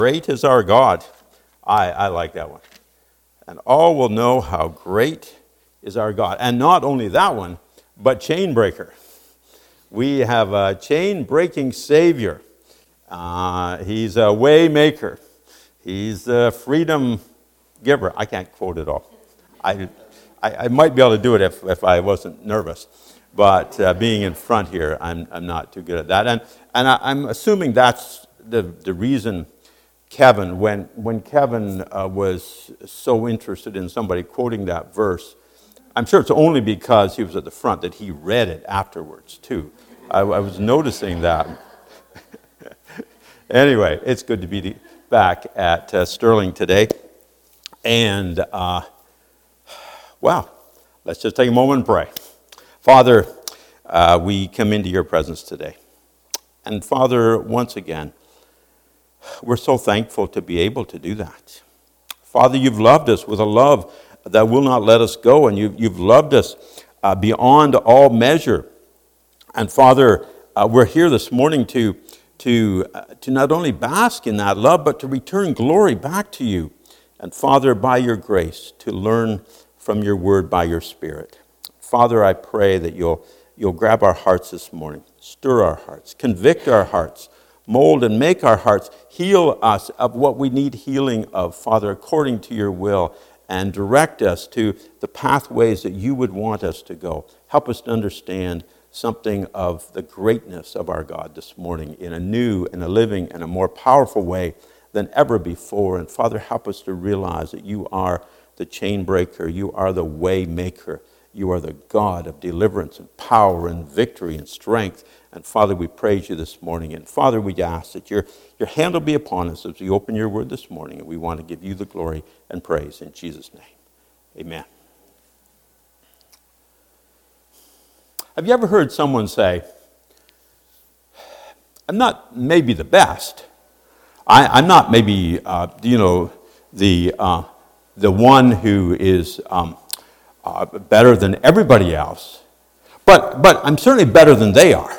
Great is our God. I like that one. And all will know how great is our God. And not only that one, but chain breaker. We have a chain breaking Savior. He's a way maker. He's a freedom giver. I can't quote it all. I might be able to do it if I wasn't nervous. But being in front here, I'm not too good at that. And I'm assuming that's the reason Kevin, when Kevin was so interested in somebody quoting that verse, I'm sure it's only because he was at the front that he read it afterwards, too. I was noticing that. Anyway, it's good to be back at Sterling today. And, wow, let's just take a moment and pray. Father, we come into your presence today. And Father, once again, we're so thankful to be able to do that. Father, you've loved us with a love that will not let us go, and you've loved us beyond all measure. And Father, we're here this morning to not only bask in that love, but to return glory back to you. And Father, by your grace, to learn from your word by your Spirit. Father, I pray that you'll grab our hearts this morning, stir our hearts, convict our hearts, mold and make our hearts, heal us of what we need healing of, Father, according to your will, and direct us to the pathways that you would want us to go. Help us to understand something of the greatness of our God this morning in a new and a living and a more powerful way than ever before. And Father, help us to realize that you are the chain breaker, you are the way maker, you are the God of deliverance and power and victory and strength. And Father, we praise you this morning. And Father, we ask that your hand will be upon us as we open your word this morning. And we want to give you the glory and praise in Jesus' name. Amen. Have you ever heard someone say, I'm not maybe the best. I'm not maybe, the one who is better than everybody else. But I'm certainly better than they are.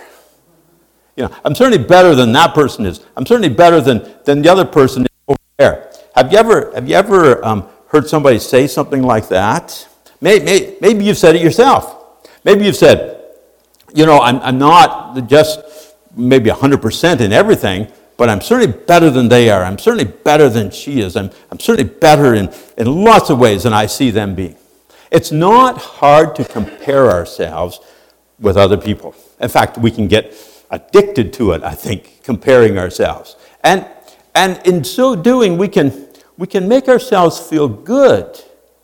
I'm certainly better than that person is. I'm certainly better than the other person is over there. Have you ever heard somebody say something like that? Maybe you've said it yourself. Maybe you've said, I'm not just maybe 100% in everything, but I'm certainly better than they are. I'm certainly better than she is. I'm certainly better in lots of ways than I see them being. It's not hard to compare ourselves with other people. In fact, we can get addicted to it, I think, comparing ourselves. And in so doing, we can make ourselves feel good,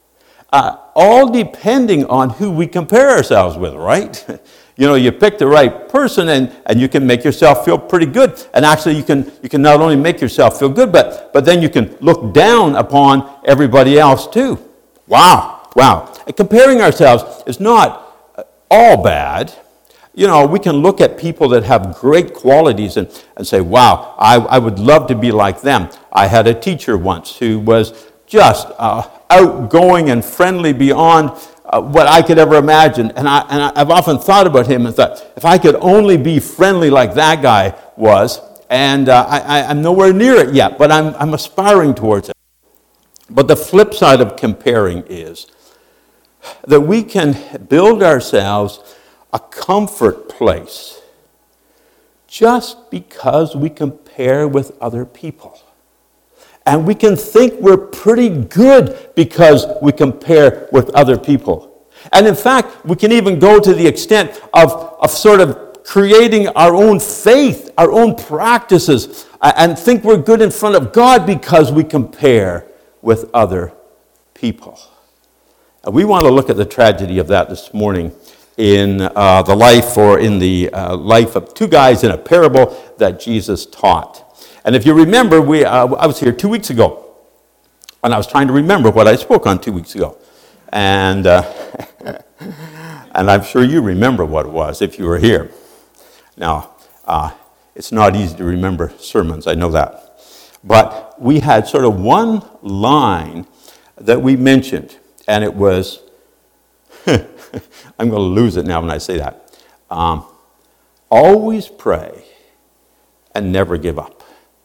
all depending on who we compare ourselves with, right? You pick the right person and you can make yourself feel pretty good. And actually, you can not only make yourself feel good, but then you can look down upon everybody else too. Wow. And comparing ourselves is not all bad. We can look at people that have great qualities and say, wow, I would love to be like them. I had a teacher once who was just outgoing and friendly beyond what I could ever imagine. And I've often thought about him and thought, if I could only be friendly like that guy was, and I'm nowhere near it yet, but I'm aspiring towards it. But the flip side of comparing is that we can build ourselves a comfort place just because we compare with other people. And we can think we're pretty good because we compare with other people. And in fact, we can even go to the extent of sort of creating our own faith, our own practices, and think we're good in front of God because we compare with other people. And we want to look at the tragedy of that this morning in the life of two guys in a parable that Jesus taught. And if you remember, I was here 2 weeks ago, and I was trying to remember what I spoke on 2 weeks ago. And and I'm sure you remember what it was if you were here. Now, it's not easy to remember sermons, I know that. But we had sort of one line that we mentioned, and it was, I'm going to lose it now when I say that. Always pray and never give up.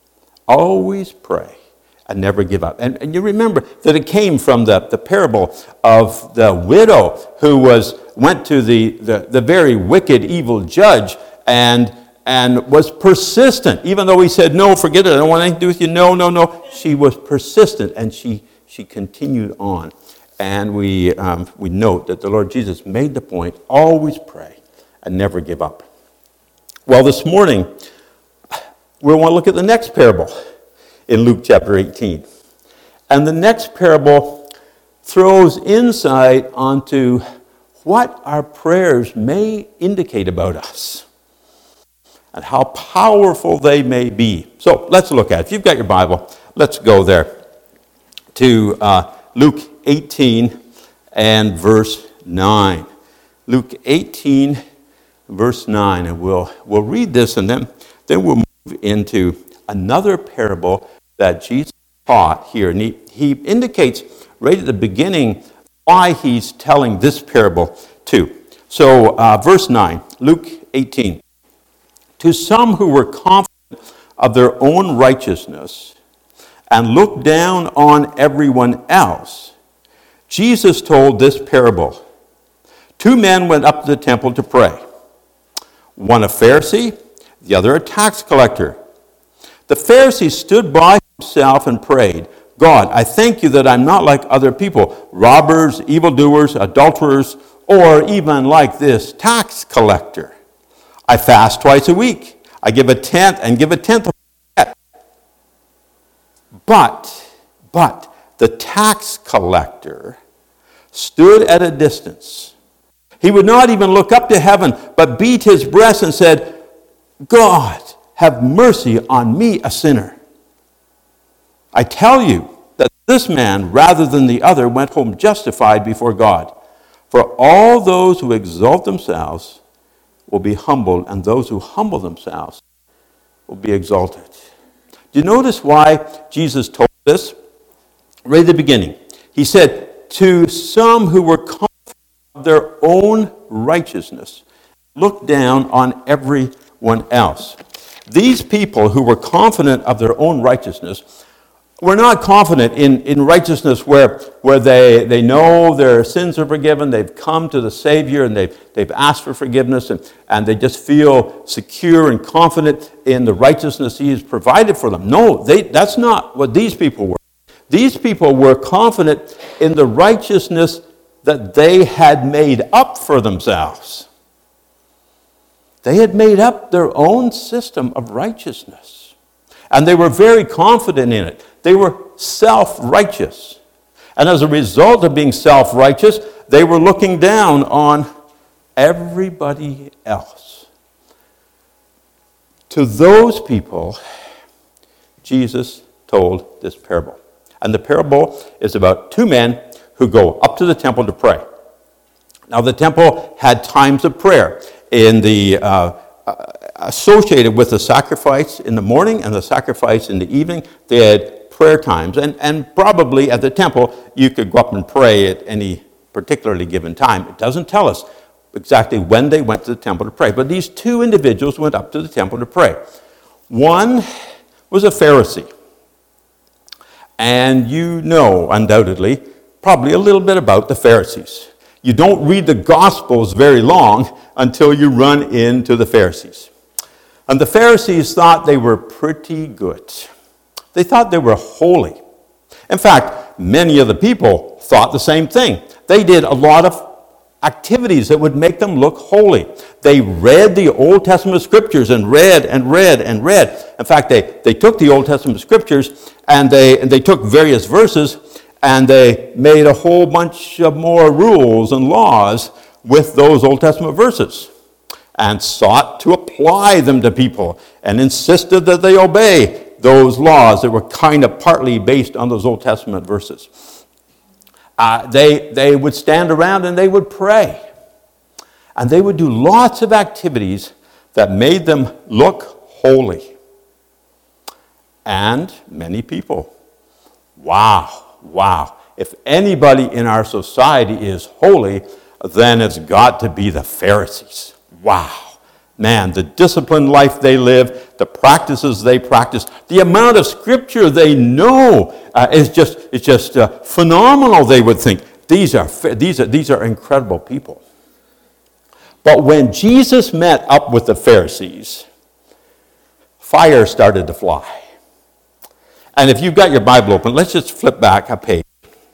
Always pray and never give up. And you remember that it came from the parable of the widow who went to the very wicked, evil judge and was persistent. Even though he said, no, forget it, I don't want anything to do with you. No, no, no. She was persistent, and she continued on. And we note that the Lord Jesus made the point, always pray and never give up. Well, this morning, we want to look at the next parable in Luke chapter 18. And the next parable throws insight onto what our prayers may indicate about us and how powerful they may be. So let's look at it. If you've got your Bible, let's go there to Luke 18 and verse 9. Luke 18, verse 9. And we'll read this, and then we'll move into another parable that Jesus taught here. And he indicates right at the beginning why he's telling this parable too. So verse 9, Luke 18. To some who were confident of their own righteousness and looked down on everyone else, Jesus told this parable. 2 men went up to the temple to pray. One a Pharisee, the other a tax collector. The Pharisee stood by himself and prayed, God, I thank you that I'm not like other people, robbers, evildoers, adulterers, or even like this tax collector. I fast twice a week. I give a tenth of my debt. But the tax collector stood at a distance. He would not even look up to heaven, but beat his breast and said, God, have mercy on me, a sinner. I tell you that this man, rather than the other, went home justified before God. For all those who exalt themselves will be humbled, and those who humble themselves will be exalted. Do you notice why Jesus told this? Right at the beginning. He said, to some who were confident of their own righteousness, look down on everyone else. These people who were confident of their own righteousness were not confident in righteousness where they know their sins are forgiven, they've come to the Savior and they've asked for forgiveness and they just feel secure and confident in the righteousness He has provided for them. No, that's not what these people were. These people were confident in the righteousness that they had made up for themselves. They had made up their own system of righteousness. And they were very confident in it. They were self-righteous. And as a result of being self-righteous, they were looking down on everybody else. To those people, Jesus told this parable. And the parable is about 2 men who go up to the temple to pray. Now, the temple had times of prayer in the associated with the sacrifice in the morning and the sacrifice in the evening. They had prayer times, and probably at the temple you could go up and pray at any particularly given time. It doesn't tell us exactly when they went to the temple to pray, but these 2 individuals went up to the temple to pray. One was a Pharisee, and you know undoubtedly probably a little bit about the Pharisees. You don't read the Gospels very long until you run into the Pharisees. And the Pharisees thought they were pretty good. They thought they were holy. In fact, many of the people thought the same thing. They did a lot of activities that would make them look holy. They read the Old Testament scriptures and read and read and read. In fact, they took the Old Testament scriptures and they took various verses and they made a whole bunch of more rules and laws with those Old Testament verses and sought to apply them to people and insisted that they obey those laws that were kind of partly based on those Old Testament verses. They would stand around and they would pray. And they would do lots of activities that made them look holy. And many people, wow. If anybody in our society is holy, then it's got to be the Pharisees. Wow. Man, the disciplined life they live, the practices they practice, the amount of scripture they know is just phenomenal. They would think these are incredible people. But when Jesus met up with the Pharisees, fire started to fly. And if you've got your Bible open, let's just flip back a page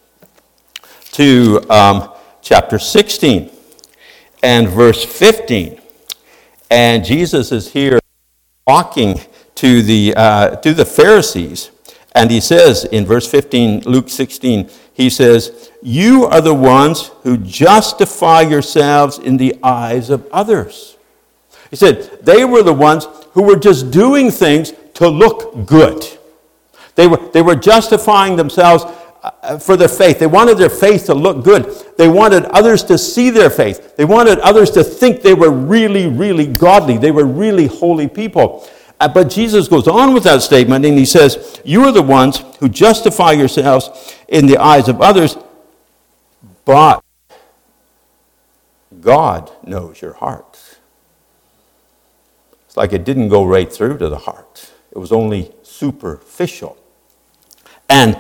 to chapter 16 and verse 15. And Jesus is here talking to the Pharisees. And he says in verse 15, Luke 16, he says, "You are the ones who justify yourselves in the eyes of others." He said they were the ones who were just doing things to look good. They were justifying themselves for their faith. They wanted their faith to look good. They wanted others to see their faith. They wanted others to think they were really, really godly. They were really holy people. But Jesus goes on with that statement and he says, "You are the ones who justify yourselves in the eyes of others, but God knows your hearts." It's like it didn't go right through to the heart. It was only superficial. And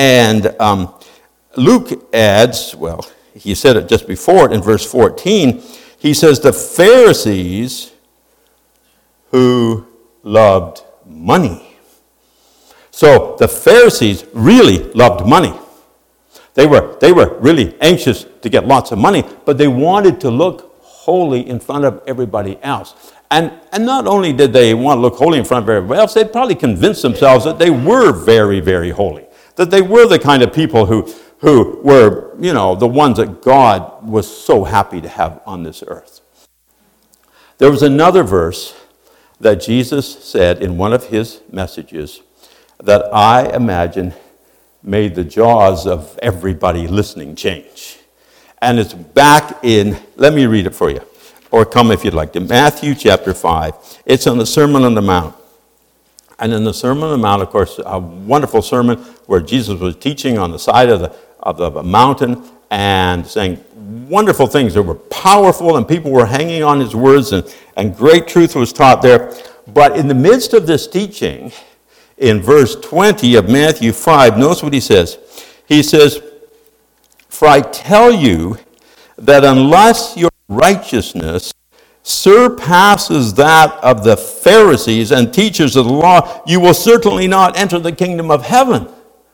Luke adds, well, he said it just before it in verse 14, he says the Pharisees who loved money. So the Pharisees really loved money. They were really anxious to get lots of money, but they wanted to look holy in front of everybody else. And not only did they want to look holy in front of everybody else, they'd probably convinced themselves that they were very, very holy. That they were the kind of people who were, the ones that God was so happy to have on this earth. There was another verse that Jesus said in one of his messages that I imagine made the jaws of everybody listening change. And it's back in, let me read it for you, or come if you'd like to, Matthew chapter 5. It's on the Sermon on the Mount. And in the Sermon on the Mount, of course, a wonderful sermon where Jesus was teaching on the side of the mountain and saying wonderful things that were powerful, and people were hanging on his words, and great truth was taught there. But in the midst of this teaching, in verse 20 of Matthew 5, notice what he says. He says, "For I tell you that unless your righteousness surpasses that of the Pharisees and teachers of the law, you will certainly not enter the kingdom of heaven."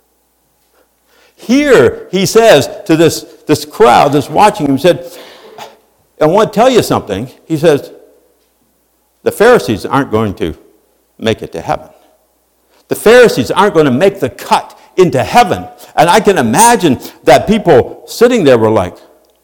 Here he says to this crowd that's watching him, he said, "I want to tell you something." He says, the Pharisees aren't going to make it to heaven. The Pharisees aren't going to make the cut into heaven. And I can imagine that people sitting there were like,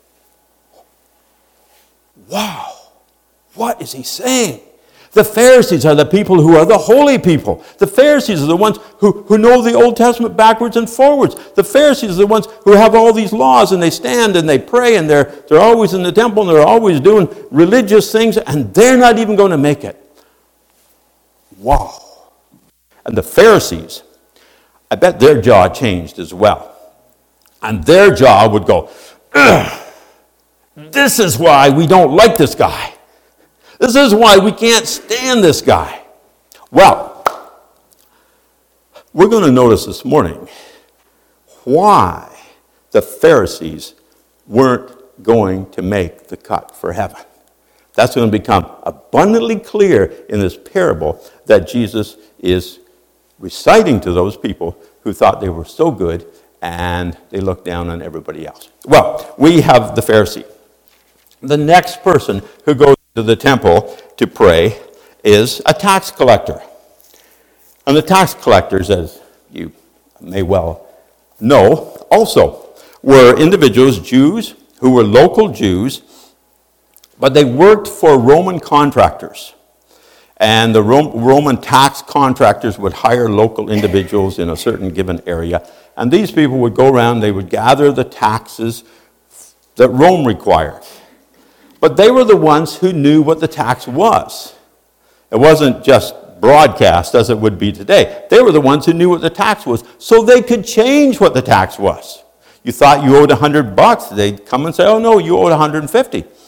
wow. What is he saying? The Pharisees are the people who are the holy people. The Pharisees are the ones who know the Old Testament backwards and forwards. The Pharisees are the ones who have all these laws, and they stand and they pray, and they're always in the temple, and they're always doing religious things, and they're not even going to make it. Wow. And the Pharisees, I bet their jaw changed as well. And their jaw would go, "Ugh, this is why we don't like this guy. This is why we can't stand this guy." Well, we're going to notice this morning why the Pharisees weren't going to make the cut for heaven. That's going to become abundantly clear in this parable that Jesus is reciting to those people who thought they were so good and they looked down on everybody else. Well, we have the Pharisee. The next person who goes to the temple to pray is a tax collector. And the tax collectors, as you may well know, also were individuals, Jews, who were local Jews, but they worked for Roman contractors. And the Roman tax contractors would hire local individuals in a certain given area. And these people would go around, they would gather the taxes that Rome required. But they were the ones who knew what the tax was. It wasn't just broadcast as it would be today. They were the ones who knew what the tax was, so they could change what the tax was. You thought you owed $100, they'd come and say, "Oh no, you owed $150."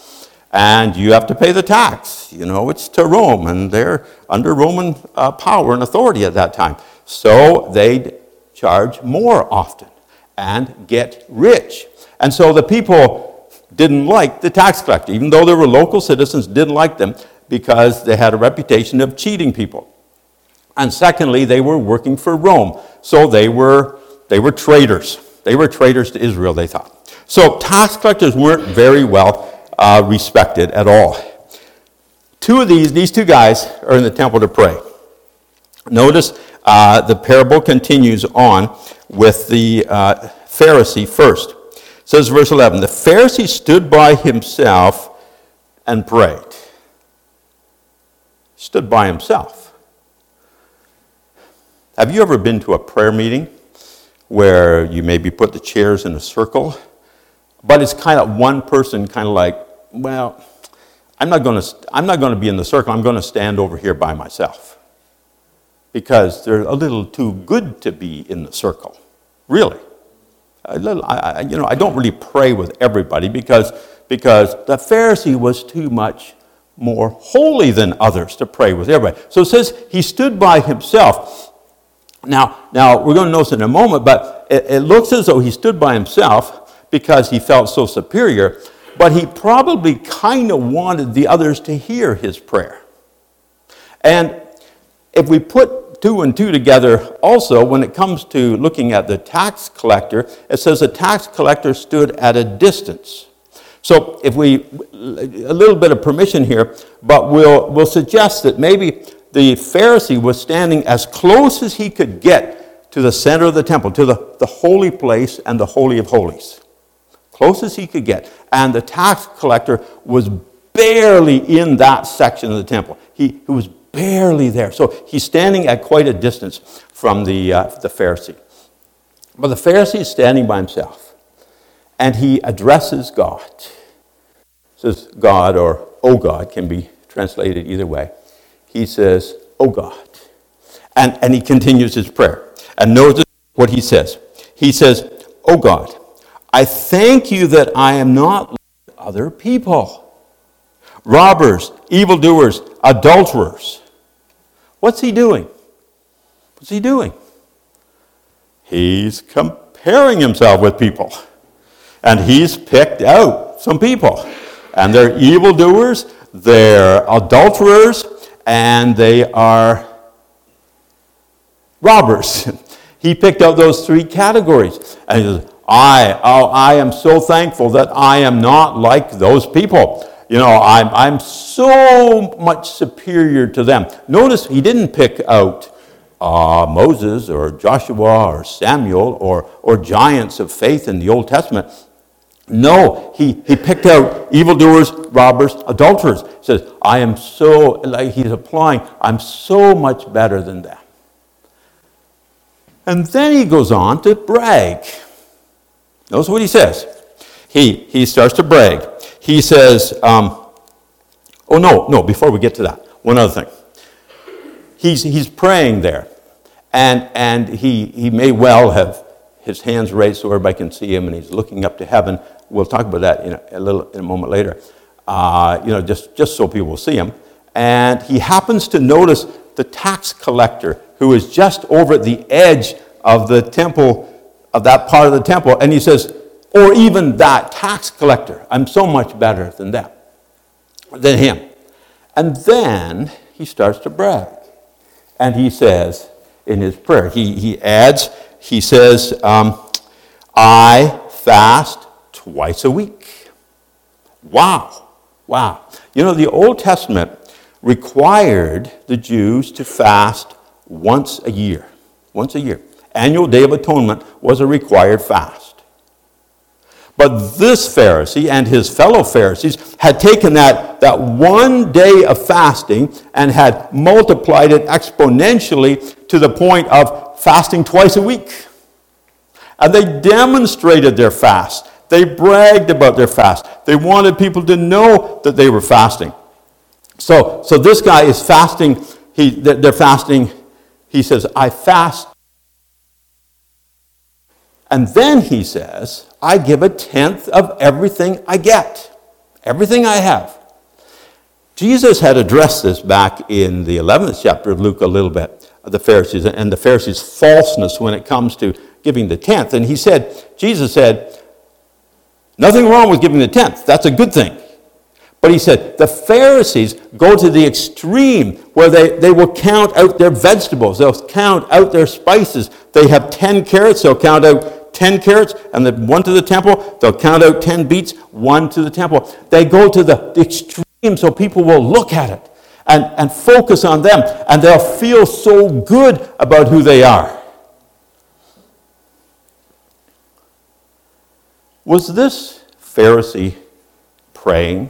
And you have to pay the tax. You know, it's to Rome, and they're under Roman power and authority at that time. So they'd charge more often and get rich. And so the people didn't like the tax collector, even though they were local citizens, didn't like them because they had a reputation of cheating people. And secondly, they were working for Rome. So they were traitors. They were traitors to Israel, they thought. So tax collectors weren't very well respected at all. These two guys are in the temple to pray. Notice the parable continues on with the Pharisee first. It says, verse 11, the Pharisee stood by himself and prayed. Stood by himself. Have you ever been to a prayer meeting where you maybe put the chairs in a circle, but it's kind of one person kind of like, well, I'm not going to be in the circle. I'm going to stand over here by myself because they're a little too good to be in the circle. Really. I don't really pray with everybody because the Pharisee was too much more holy than others to pray with everybody. So it says he stood by himself. Now we're going to notice in a moment, but it looks as though he stood by himself because he felt so superior, but he probably kind of wanted the others to hear his prayer. And if we put two and two together also, when it comes to looking at the tax collector, it says the tax collector stood at a distance. So if a little bit of permission here, but we'll suggest that maybe the Pharisee was standing as close as he could get to the center of the temple, to the holy place and the Holy of Holies. Close as he could get. And the tax collector was barely in that section of the temple. He was barely there. So he's standing at quite a distance from the Pharisee. But the Pharisee is standing by himself. And he addresses God. It says God, or "Oh God," can be translated either way. He says, "Oh God." And he continues his prayer. And notice what he says. He says, "Oh God, I thank you that I am not like other people. Robbers, evildoers, adulterers." What's he doing? What's he doing? He's comparing himself with people. And he's picked out some people. And they're evildoers, they're adulterers, and they are robbers. He picked out those three categories. And he says, I am so thankful that I am not like those people. You know, I'm so much superior to them. Notice he didn't pick out Moses or Joshua or Samuel or giants of faith in the Old Testament. No, he picked out evildoers, robbers, adulterers. He says, I am so, like he's applying, I'm so much better than them. And then he goes on to brag. Notice what he says. He starts to brag. He says, before we get to that, one other thing. He's praying there. And he may well have his hands raised so everybody can see him, and he's looking up to heaven. We'll talk about that in a moment later. Just so people will see him. And he happens to notice the tax collector who is just over at the edge of the temple, of that part of the temple, and he says, or even that tax collector, I'm so much better than him. And then he starts to brag. And he says in his prayer, he adds, he says, I fast twice a week. Wow. You know, the Old Testament required the Jews to fast once a year. Annual Day of Atonement was a required fast. But this Pharisee and his fellow Pharisees had taken that one day of fasting and had multiplied it exponentially to the point of fasting twice a week. And they demonstrated their fast. They bragged about their fast. They wanted people to know that they were fasting. So this guy is fasting. They're fasting. He says, I fast. And then he says, I give 1/10 of everything I get. Everything I have. Jesus had addressed this back in the 11th chapter of Luke a little bit, of the Pharisees, and the Pharisees' falseness when it comes to giving the tenth. And Jesus said, nothing wrong with giving the tenth. That's a good thing. But he said, the Pharisees go to the extreme where they will count out their vegetables. They'll count out their spices. They have 10 carrots. They'll count out 10 carrots and then one to the temple. They'll count out 10 beets, one to the temple. They go to the extreme so people will look at it and focus on them. And they'll feel so good about who they are. Was this Pharisee praying?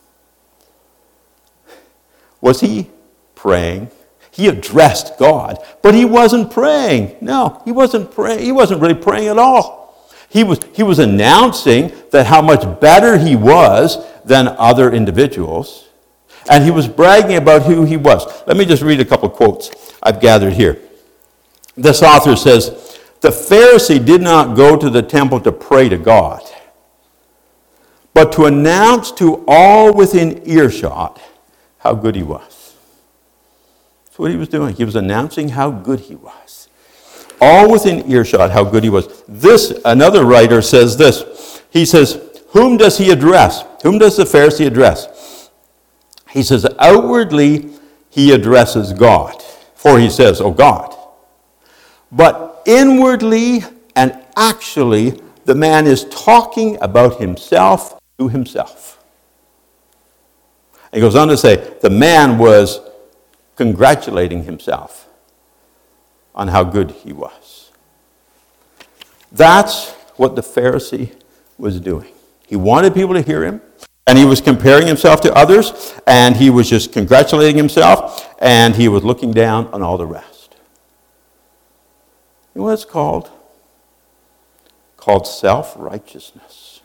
Was he praying? He addressed God, but he wasn't praying. No, he wasn't praying. He wasn't really praying at all. He was announcing that how much better he was than other individuals, and he was bragging about who he was. Let me just read a couple quotes I've gathered here. This author says, the Pharisee did not go to the temple to pray to God, but to announce to all within earshot how good he was. That's what he was doing. He was announcing how good he was. All within earshot how good he was. Another writer says this. He says, whom does he address? Whom does the Pharisee address? He says, outwardly he addresses God. For he says, oh God. But inwardly and actually, the man is talking about himself to himself. He goes on to say, the man was congratulating himself on how good he was. That's what the Pharisee was doing. He wanted people to hear him, and he was comparing himself to others, and he was just congratulating himself, and he was looking down on all the rest. You know what it's called? Called self-righteousness.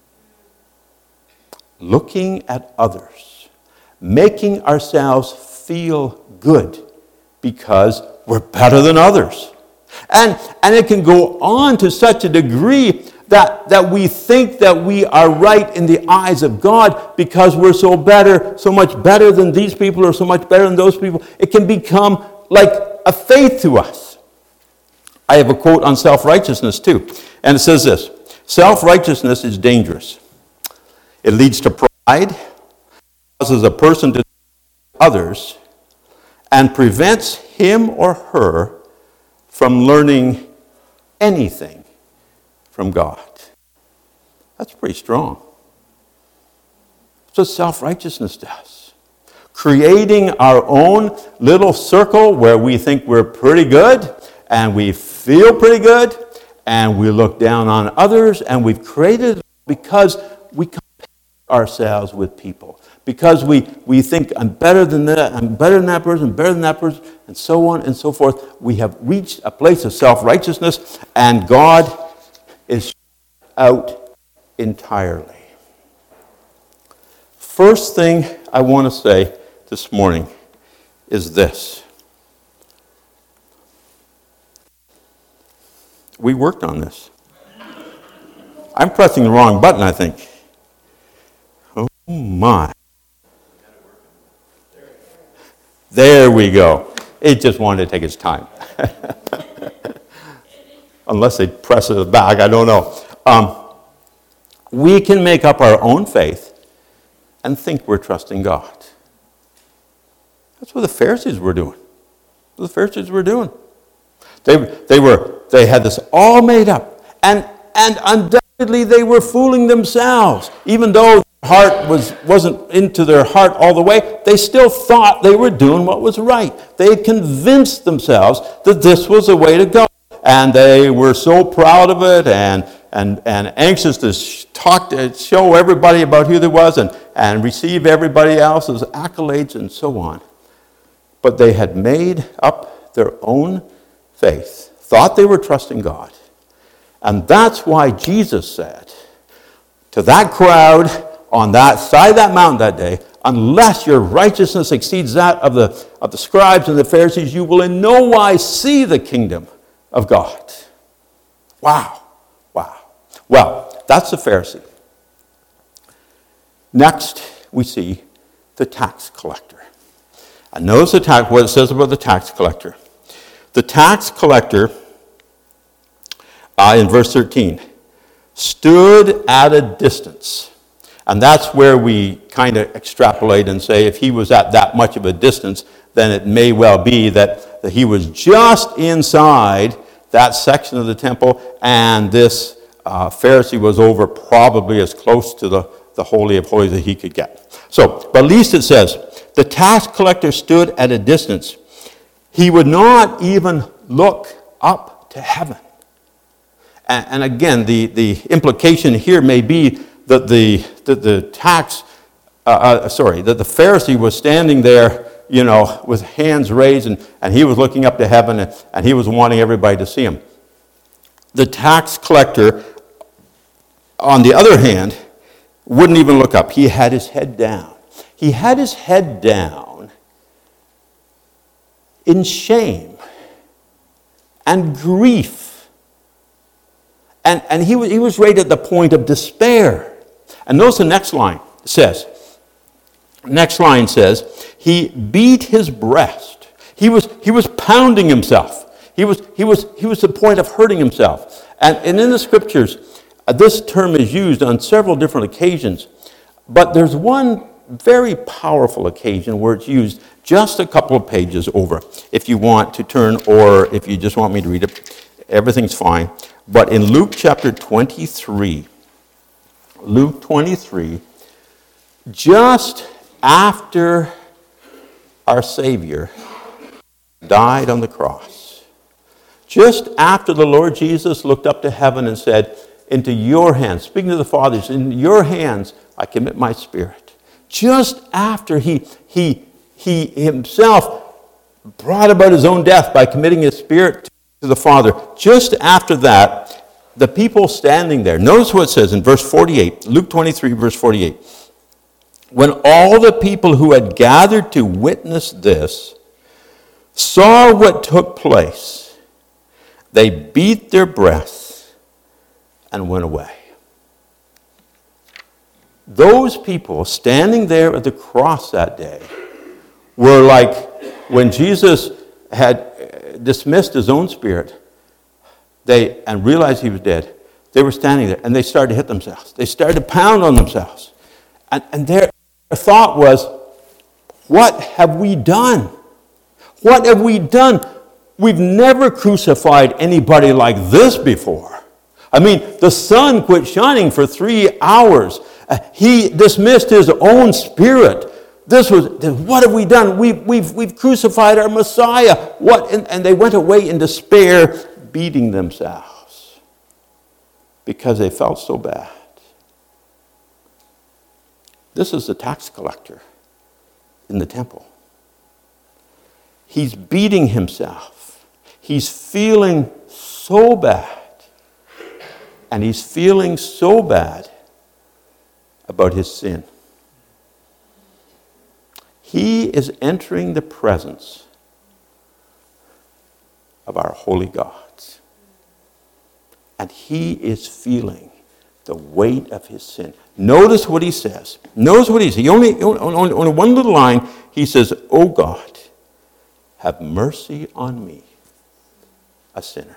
Looking at others. Making ourselves feel good because we're better than others. And it can go on to such a degree that we think that we are right in the eyes of God because we're so much better than these people or so much better than those people. It can become like a faith to us. I have a quote on self-righteousness too. And it says this, self-righteousness is dangerous. It leads to pride, causes a person to others, and prevents him or her from learning anything from God. That's pretty strong. That's what self-righteousness does. Creating our own little circle where we think we're pretty good, and we feel pretty good, and we look down on others, and we've created it because we compare ourselves with people. Because we think, I'm better than that, I'm better than that person, better than that person, and so on and so forth. We have reached a place of self-righteousness, and God is out entirely. First thing I want to say this morning is this. We worked on this. I'm pressing the wrong button, I think. Oh my. There we go. It just wanted to take its time. Unless they press it back, I don't know. We can make up our own faith and think we're trusting God. That's what the Pharisees were doing. What the Pharisees were doing. They had this all made up. And undoubtedly they were fooling themselves. Even though heart wasn't into their heart all the way, they still thought they were doing what was right. They had convinced themselves that this was the way to go. And they were so proud of it and anxious to show everybody about who they was and receive everybody else's accolades and so on. But they had made up their own faith, thought they were trusting God. And that's why Jesus said to that crowd on that side of that mountain that day, unless your righteousness exceeds that of the scribes and the Pharisees, you will in no wise see the kingdom of God. Wow. Well, that's the Pharisee. Next, we see the tax collector. And notice what it says about the tax collector. The tax collector, in verse 13, stood at a distance. And that's where we kind of extrapolate and say if he was at that much of a distance, then it may well be that he was just inside that section of the temple, and this Pharisee was over probably as close to the Holy of Holies that he could get. So, but at least it says, the tax collector stood at a distance. He would not even look up to heaven. And again, the implication here may be that the Pharisee was standing there, with hands raised, and he was looking up to heaven, and he was wanting everybody to see him. The tax collector, on the other hand, wouldn't even look up. He had his head down. He had his head down in shame and grief. And he was right at the point of despair. And notice the next line says, he beat his breast. He was pounding himself. He was to the point of hurting himself. And in the scriptures, this term is used on several different occasions. But there's one very powerful occasion where it's used just a couple of pages over. If you want to turn, or if you just want me to read it, everything's fine. But in Luke chapter 23, just after our Savior died on the cross, just after the Lord Jesus looked up to heaven and said, into your hands, speaking to the fathers, in your hands I commit my spirit. Just after he himself brought about his own death by committing his spirit to the Father, just after that, the people standing there, notice what it says in verse 48, Luke 23, verse 48. When all the people who had gathered to witness this saw what took place, they beat their breasts and went away. Those people standing there at the cross that day were like when Jesus had dismissed his own spirit and realized he was dead. They were standing there and they started to hit themselves. They started to pound on themselves. And their thought was, what have we done? What have we done? We've never crucified anybody like this before. I mean, the sun quit shining for 3 hours. He dismissed his own spirit. What have we done? We've crucified our Messiah. What? And they went away in despair, beating themselves because they felt so bad. This is the tax collector in the temple. He's beating himself. He's feeling so bad. And he's feeling so bad about his sin. He is entering the presence of our holy God. And he is feeling the weight of his sin. Notice what he says. Notice what he says. He only one little line, he says, "O God, have mercy on me, a sinner."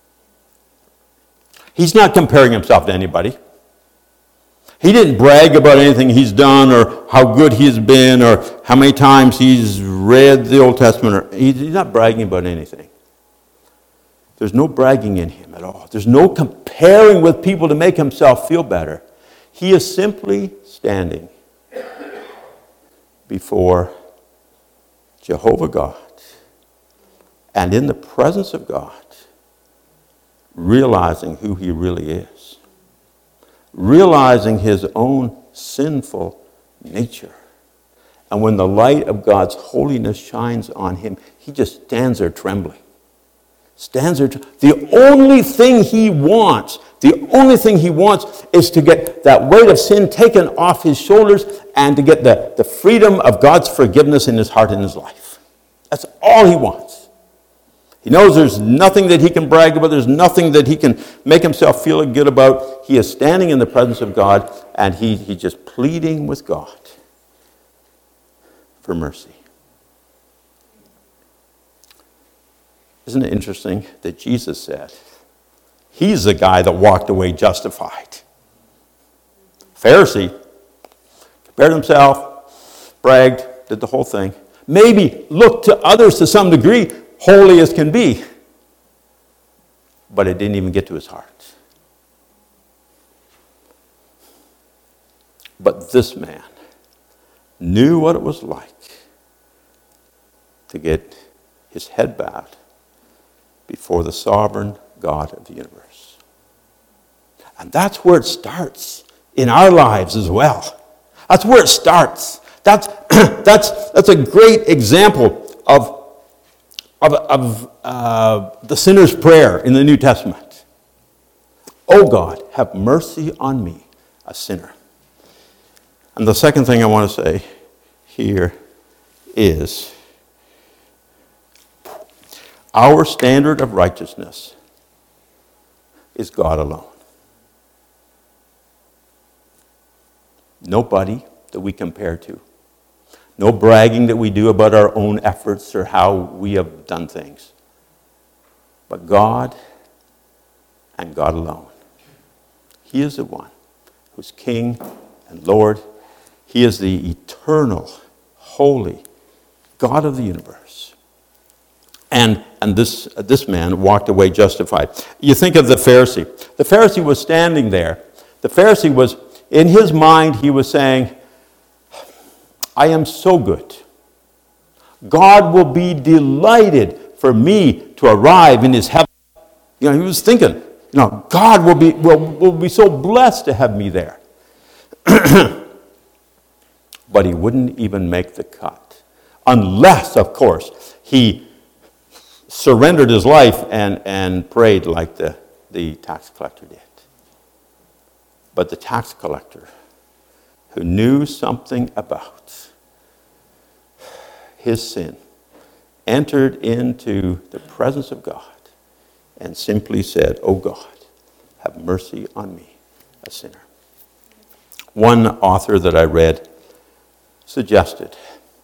He's not comparing himself to anybody. He didn't brag about anything he's done or how good he's been or how many times he's read the Old Testament. He's not bragging about anything. There's no bragging in him at all. There's no comparing with people to make himself feel better. He is simply standing before Jehovah God and in the presence of God, realizing who he really is, realizing his own sinful nature. And when the light of God's holiness shines on him, he just stands there trembling. The only thing he wants is to get that weight of sin taken off his shoulders and to get the freedom of God's forgiveness in his heart and his life. That's all he wants. He knows there's nothing that he can brag about. There's nothing that he can make himself feel good about. He is standing in the presence of God, and he's just pleading with God for mercy. Isn't it interesting that Jesus said, he's the guy that walked away justified. Pharisee compared himself, bragged, did the whole thing. Maybe looked to others to some degree, holy as can be. But it didn't even get to his heart. But this man knew what it was like to get his head bowed before the sovereign God of the universe. And that's where it starts in our lives as well. That's where it starts. That's a great example of the sinner's prayer in the New Testament. Oh God, have mercy on me, a sinner. And the second thing I want to say here is our standard of righteousness is God alone. Nobody that we compare to. No bragging that we do about our own efforts or how we have done things. But God and God alone. He is the one who's King and Lord. He is the eternal, holy God of the universe. And this man walked away justified. You think of the Pharisee. The Pharisee was standing there. The Pharisee was, in his mind, he was saying, I am so good. God will be delighted for me to arrive in his heaven. He was thinking, God will be so blessed to have me there. But he wouldn't even make the cut. Unless, of course, he surrendered his life and prayed like the tax collector did. But the tax collector, who knew something about his sin, entered into the presence of God and simply said, oh God, have mercy on me, a sinner. One author that I read suggested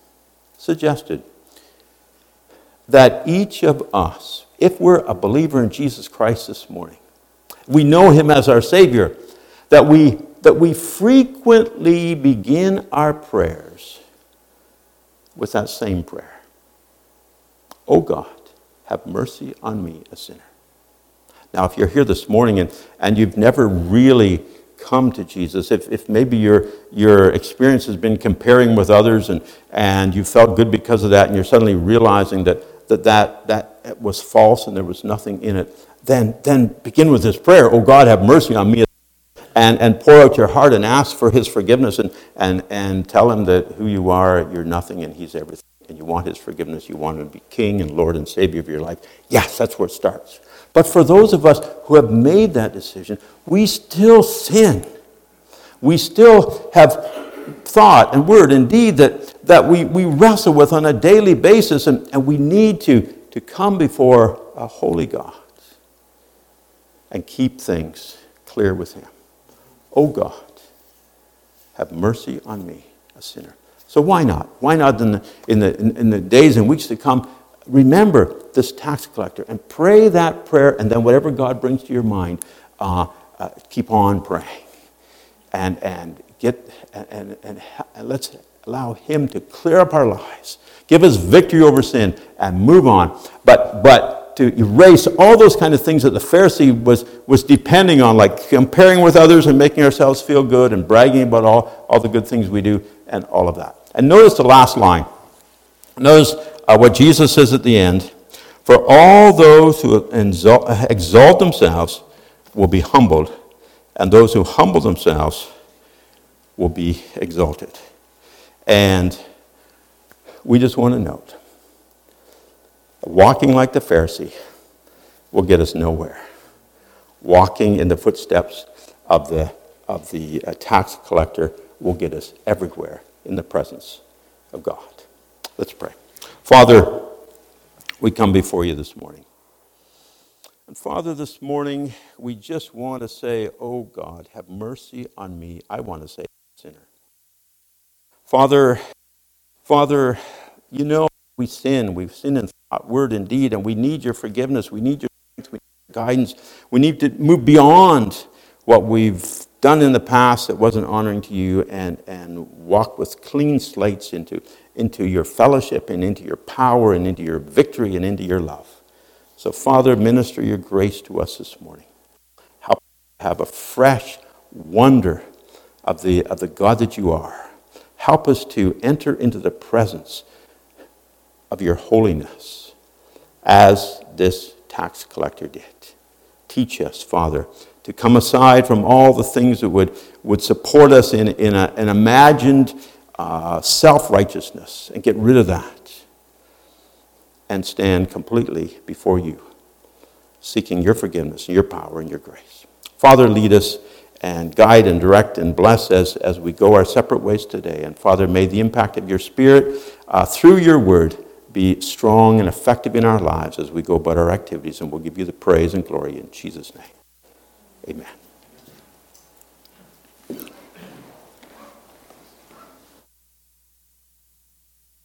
that each of us, if we're a believer in Jesus Christ this morning, we know him as our Savior, that we frequently begin our prayers with that same prayer. Oh God, have mercy on me, a sinner. Now, if you're here this morning and you've never really come to Jesus, if maybe your experience has been comparing with others and you felt good because of that, and you're suddenly realizing that was false and there was nothing in it, then begin with this prayer. Oh God, have mercy on me, and pour out your heart and ask for his forgiveness and tell him that who you are, you're nothing and he's everything. And you want his forgiveness. You want him to be King and Lord and Savior of your life. Yes, that's where it starts. But for those of us who have made that decision, we still sin. We still have thought and word and deed that we wrestle with on a daily basis, and we need to come before a holy God and keep things clear with him. Oh God, have mercy on me, a sinner. So why not? Why not in the days and weeks to come, remember this tax collector and pray that prayer, and then whatever God brings to your mind, keep on praying, and let's allow him to clear up our lives, give us victory over sin, and move on. But to erase all those kind of things that the Pharisee was depending on, like comparing with others and making ourselves feel good and bragging about all the good things we do and all of that. And notice the last line. Notice what Jesus says at the end. For all those who exalt themselves will be humbled, and those who humble themselves will be exalted. And we just want to note, walking like the Pharisee will get us nowhere. Walking in the footsteps of the tax collector will get us everywhere in the presence of God. Let's pray. Father, we come before you this morning. And Father, this morning, we just want to say, oh God, have mercy on me. I want to say, sinner. Father, Father, you know we've sinned in thought, word, and deed, and we need your forgiveness. We need your strength. We need your guidance. We need to move beyond what we've done in the past that wasn't honoring to you and walk with clean slates into your fellowship and into your power and into your victory and into your love. So, Father, minister your grace to us this morning. Help us have a fresh wonder of the God that you are. Help us to enter into the presence of your holiness as this tax collector did. Teach us, Father, to come aside from all the things that would support us in an imagined self-righteousness and get rid of that and stand completely before you, seeking your forgiveness and your power and your grace. Father, lead us and guide and direct and bless as we go our separate ways today. And Father, may the impact of your Spirit through your word be strong and effective in our lives as we go about our activities. And we'll give you the praise and glory in Jesus' name. Amen.